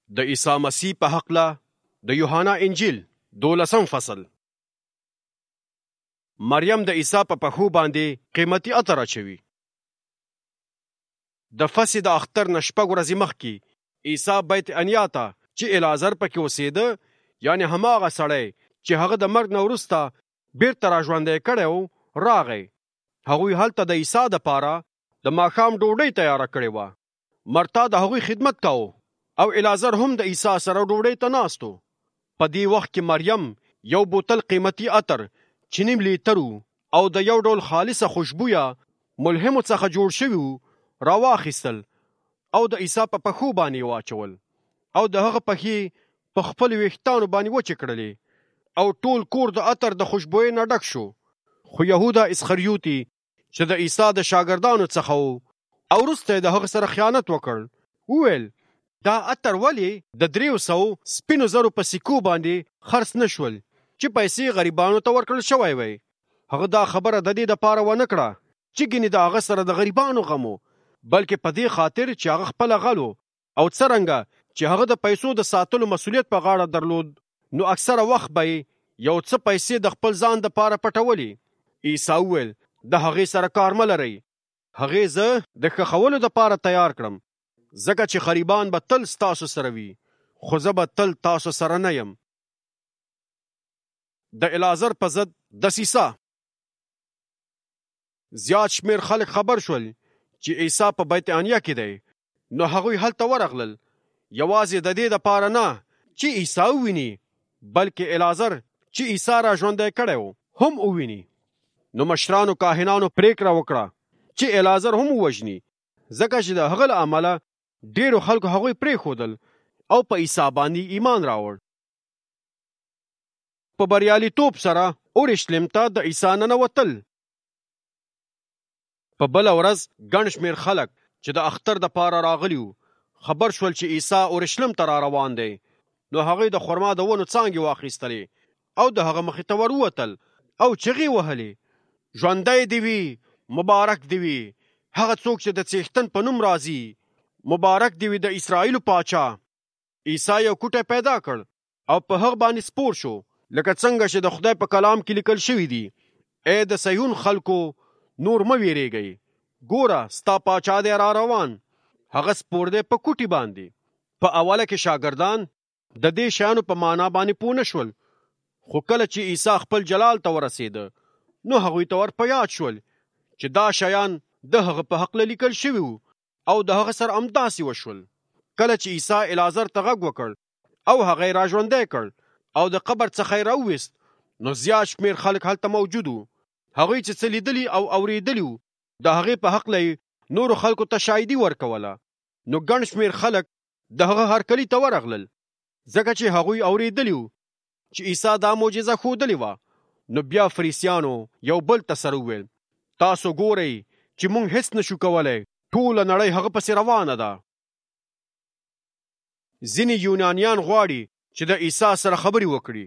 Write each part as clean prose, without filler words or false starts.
د عیسی مسیح په حقله د یوحنا انجیل 12 فصل. مریم د عیسی په پښو باندې قیمتي عطر اچوي. د فصل د اختر نه شپږ ورځې مخکې عیسی بیت عنیا ته چې العازر پکې اوسېده، یعنی هماغه سړی چې هغه د مرګ نه وروسته بیرته راژوندی کړی و، راغی. هغوی هلته د عیسی دپاره د ماښام ډوډۍ تیاره کړې وه. مرتا د هغوی خدمت کاوه او العازر هم د عیسی سره ډوډۍ ته ناست و. په دې وخت کې مریم یو بوتل قیمتي عطر چې نیم لیتر او د یو ډول خالصه خوشبویه ملهمو څخه جوړ شوي و راواخیستل او د عیسی په پښو باندې واچول او د هغه پښې په خپل ویښتانو باندې وچې کړلې او ټول کور د عطر د خوشبویۍ نه ډک شو. خو یهودا اسخریوطي چې د عیسی د شاګردانو څخه و او وروسته د هغه سره خیانت وکړ، وویل دا عطر ولې د 300 سپینو زرو په سکو باندې خرڅ نشول چې پیسې غریبانو ته ورکړل شوی وي. هغه دا خبره د دې دپاره ونه کړه چې ګینې د هغه سره د غریبانو غمو، بلکې په دې خاطر چې هغه خپله غلو او څرنګه چې هغه د پیسو د ساتلو مسؤلیت په غاړه درلود، نو اکثره وخت به یو څه پیسې د خپل ځان دپاره پټولې. عیسی وویل د هغې سره کار مه لرئ، هغې زه د ښخولو دپاره تیار کړم، ځکه چې غریبان به تل ستاسو سره وي، خو زه به تل تاسو سره نه یم. د العازر په ضد دسیسه. زیات شمیر خلک خبر شول چې عیسی په بیت عنیا کې دی، نو هغوی هلته ورغلل، یوازې د دې دپاره نه چې عیسی وویني، بلکې العازر چې عیسی را ژوندی کړی و هم وویني. نو مشرانو کاهنانو پریکړه وکړه چې العازر هم ووژني، ځکه چې د هغه له امله ډیرو خلکو هغوی پرېښودل او په عیسی باندې ایمان راوړ. په بریالیتوب سره اورشلیم ته د عیسی ننوتل. په بله ورځ ګڼ شمېر خلک چې د اختر دپاره راغلي وو خبر شول چې عیسی اورشلیم ته را روان دی. نو هغوی د خرما د ونو څانګې واخیستلې او د هغه مخې ته ور ووتل او چغې وهلې، ژوندی دی وي، مبارک دی وي هغه څوک چې د څښتن په نوم راځي، مبارک دی وي د اسرائیلو پاچا. عیسی یو کوټی پیدا کړ او په هغه باندې سپور شو، لکه څنګه چې د خدای په کلام کې لیکل شوي دي، ای د صهیون خلکو نور مه ویریږئ، ګوره ستا پاچا دی را روان. هغه سپور دی په کوټي باندې. په اوله کې شاګردان د دې شیانو په معنا باندې پوه نه شول، خو کله چې عیسی خپل جلال ته ورسېده نو هغوی ته ور په یاد شول چې دا شیان د هغه په حقله لیکل شوي وو او د هغه سره همداسې وشول. کله چې عیسی العازر ته غږ وکړ او هغه یې راژوندی کړ او د قبر څخه یې راوویست، نو زیات شمېر خلک هلته موجود وو. هغوی چې څه لیدلي او اورېدلي وو د هغې په حقله یې نورو خلکو ته شاهدي ورکوله. نو ګڼ شمېر خلک د هغه هرکلي ته ورغلل، ځکه چې هغوی اورېدلي وو چې عیسی دا معجزه ښودلې وه. نو بیا فریسیانو یو بل ته سره وویل تاسو ګورئ چې موږ هیڅ نشو کولی، ټوله نړۍ هغه پسې روانه ده. ځینې یونانیان غواړي چې د عیسی سره خبرې وکړي.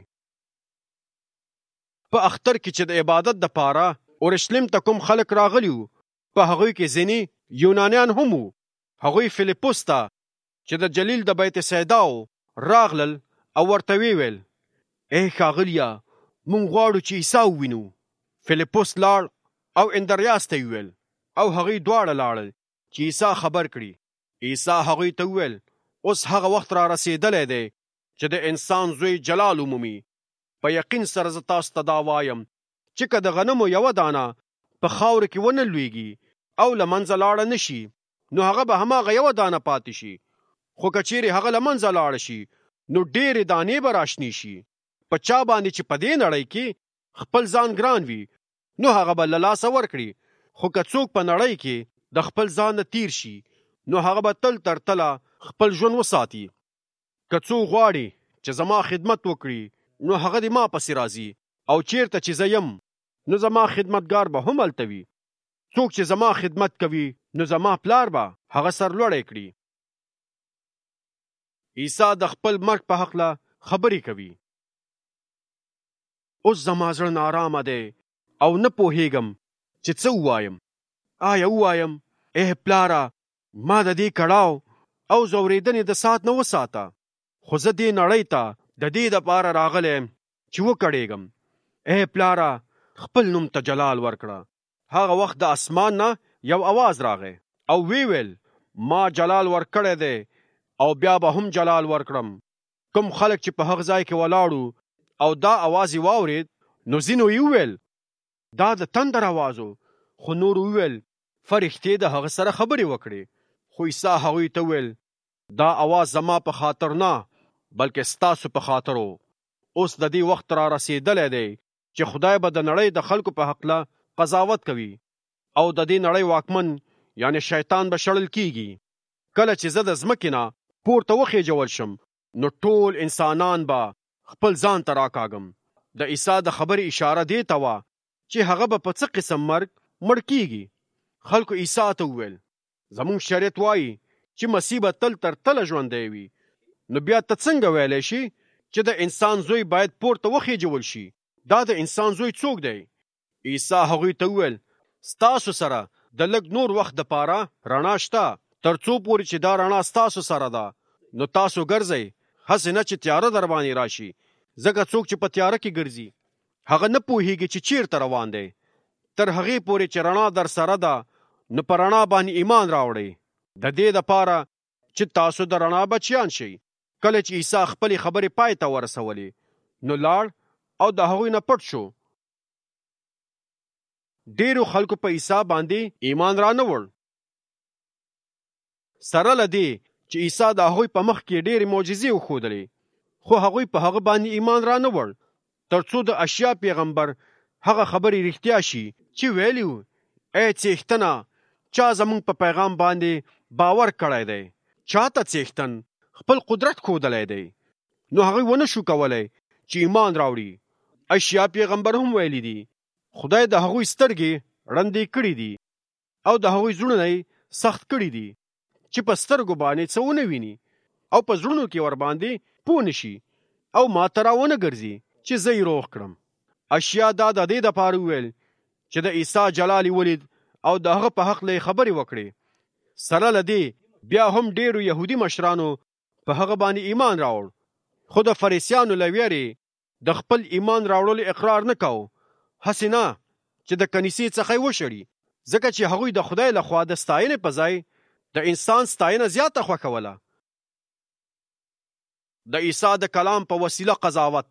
په اختر کې چې د عبادت دپاره اورشلیم ته کوم خلک راغلي وو، په هغوی کې ځینې یونانیان هم وو. هغوی فیلیپوس ته چې د جلیل د بیت سیدا و راغلل او ورته ویل ای ښاغلیه مونږ غواړو چې عیسی ووینو. فیلیپوس لاړ او اندریاس ته ویل او هغوی دواړه لاړل چې عیسی خبر کړي. عیسی هغوی ته ویل اوس هغه وخت را رسېدلی دی چې د انسان زوی جلال ومومي. په یقین سره زه تاسو ته دا وایم چې که د غنمو یوه دانه په خاوره کې ونه لویږي او له منځه لاړه نه شي، نو هغه به هماغه یوه دانه پاتې شي. خو که چیرې هغه له منځه لاړه شي نو ډېرې دانې به راشنې شي. په چا باندې چې په دې نړۍ کې خپل ځان ګران وي نو هغه به له لاسه ورکړي، خو که څوک په نړۍ کې د خپل ځان نه تیر شي نو هغه به تل تر تله خپل ژوند وساتي. که څوک غواړي چې زما خدمت وکړي نو هغه دې ما پسې راځي، او چیرته چې زه یم نو زما خدمتګار به هم هلته وي. څوک چې زما خدمت کوي نو زما پلار به هغه سرلوړی کړي. عیسی د خپل مرګ په هکله خبرې کوي. اوس زما زړه نارامه دی او نه پوهیږم چې څه ووایم. آیا ووایم ای پلاره ما د دې کړاو او ځورېدنې د ساعت نه وساته، خو زه دې نړۍ ته د دې دپاره راغلی چې وکړېږم. ای پلاره خپل نوم ته جلال ورکړه. هغه وخت د اسمان نه یو आवाज راغی او ویل ما جلال ورکړی دی او بیا به هم جلال ورکړم. کوم خلک چې په هغه ځای کې ولاړو او دا आवाज یې واورید نو ځینو یې وویل دا د تندر आवाज و، خو نور وویل فرښتې د هغه سره خبرې وکړې. خو عیسی هغوی ته وویل دا आवाज زما په خاطر نه بلکې ستاسو په خاطر و. اوس د دې وخت را رسېدلی دی چې خدای به د نړۍ د خلکو په حقله قضاوت کوي او د دې نړۍ واکمن یعنی شیطان به شړل کیږي. کله چې زه د ځمکې نه پورته وخېجول شم نو ټول انسانان به خپل ځان ته راکاږم. د عیسی د خبرې اشاره دې ته وه چې هغه به په څه قسم مرګ مړ کیږي. خلکو عیسی ته وویل زموږ شریعت وایي چې مسیح به تل تر تله ژوندی وي. نو بیا ته څنګه ویلی شي چې د انسان زوی باید پورته وخېجول شي؟ دا د انسان زوی څوک دی؟ عیسی هغوی ته وویل ستاسو سره د لږ نور وخت دپاره رڼا شته، تر څو پورې چې دا رڼا ستاسو سره ده. نو تاسو ګرځئ، هسې نه چې تیاره در باندې راشي، ځکه څوک چې په تیاره کې ګرځي هغه نه پوهیږي چې چیرته روان دی. تر هغې پورې چې رڼا در سره ده نو په رڼا باندې ایمان راوړئ، د دې دپاره چې تاسو د رڼا بچیان شئ. کله چې عیسی خپلې خبرې پای ته ورسولې نو لاړ او د هغوی نه پټ شو. ډیرو خلکو په عیسی باندې ایمان را نه وړ. سره له دې چې عیسی د هغوی په مخ کې ډېرې معجزې وښودلې، خو هغوی په هغه باندې ایمان را نه وړ تر څو د اشیا پیغمبر هغه خبرې رښتیا شي چې ویلي وو ای څښتنه چا زموږ په پیغام باندې باور کړی دی؟ چاته څښتن خپل قدرت ښودلی دی؟ نو هغوی ونه شو کولی چې ایمان راوړي. اشیا پیغمبر هم ویلي دي خدای د هغوی سترګې ړندې کړي دي او د هغوی زړونه سخت کړي دي چې په سترګو باندې څه ونه ویني او په زړونو کې ور باندې پوه نشي او ما ته راونه ګرځي چې زه یې روغ کړم. اشیا دا د دې دپاره وویل چې د عیسی جلال یې ولید او د هغه په حق له خبرې وکړې. سره له دې بیا هم ډیرو یهودي مشرانو په هغه باندې ایمان راوړ، خو د فریسیانو له ویرې د خپل ایمان راوړلو اقرار نه کو، هسې نه چې د کنیسې څخه یې وشړي، ځکه چې هغوی د خدای لخوا د ستاینې په ځای د انسان ستاینه زیاته خوښوله. د عیسی د کلام په وسیله قضاوت.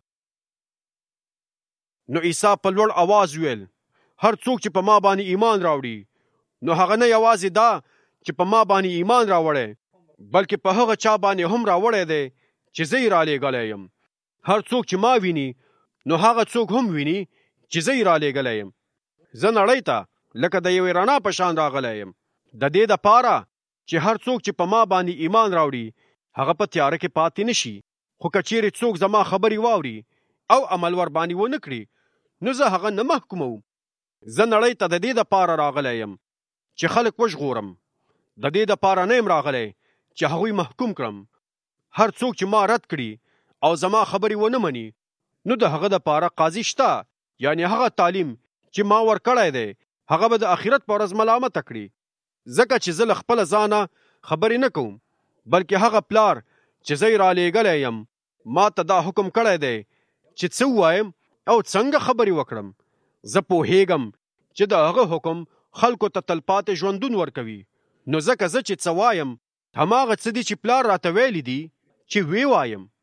نو عیسی په لوړ आवाज ویل هر څوک چې په ما باندې ایمان راوړي نو هغه نه یوازې دا چې په ما باندې ایمان راوړی بلکې په هغه چا باندې هم راوړی دی چې زه یې رالېږلی یم. هر څوک چې ما ویني نو هغه څوک هم ویني چې زه یې رالېږلی یم. زه نړۍ ته لکه د یوې رڼا په شان راغلی یم، د دې دپاره چې هر څوک چې په ما باندې ایمان راوړي هغه په تیاره کې پاتې نشي. خو که چیرې څوک زما خبرې واوري او عمل ور باندې ونه کړي نو زه هغه نه محکوموم. زه نړۍ ته د دې دپاره راغلی یم چې خلک وژغورم، د دې دپاره نه یم راغلی چې هغوی محکوم کړم. هر څوک چې ما رد کړي او زما خبرې ونه مني نو د هغه دپاره قاضي شته، یعنی هغه تعلیم چې ما ورکړی دی هغه به د آخرت په ورځ ملامته کړي. ځکه چې زه له خپله ځانه خبرې نه کوم بلکې هغه پلار چې زه یې رالېږلی یم ما ته دا حکم کړی دی چې څه ووایم او څنګه خبرې وکړم. زه پوهیږم چې د هغه حکم خلکو ته تلپاتې ژوندون ورکوي. نو ځکه زه چې څه وایم هماغه څه دي چې پلار راته ویلي دي چې وی وایم.